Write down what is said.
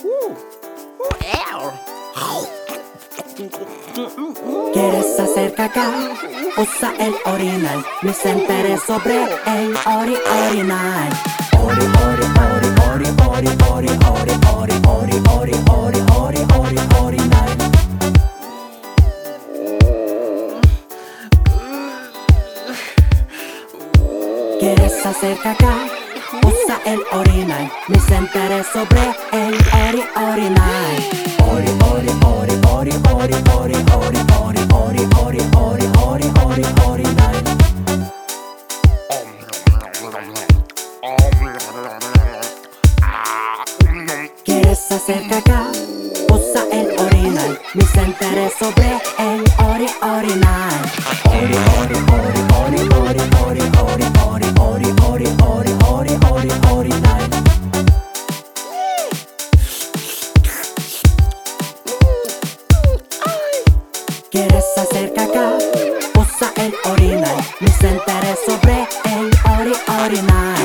¿Quieres hacer caca? Usa el orinal. Mis enteré sobre el orinal. Ori, ori, ori, ori, ori, ori, ori, ori, ori, ori, ori, ori, ori, orinal. ¿Quieres hacer caca? Usa el orinal. Mis enteré sobre el orinal. Ori, ori, ori, ori, ori, ori, ori, ori, ori, ori, ori, ori, ori, orinal. ¿Quieres hacer caca? Usa el orinal. Mis enteré sobre el orinal. Ori, ori, ori, ori, ori, ori, ori, ori, ori, ori, ori, ori, ori, orinal. ¿Quieres hacer caca? Usa el orinal. Mis enteré sobre el orinal.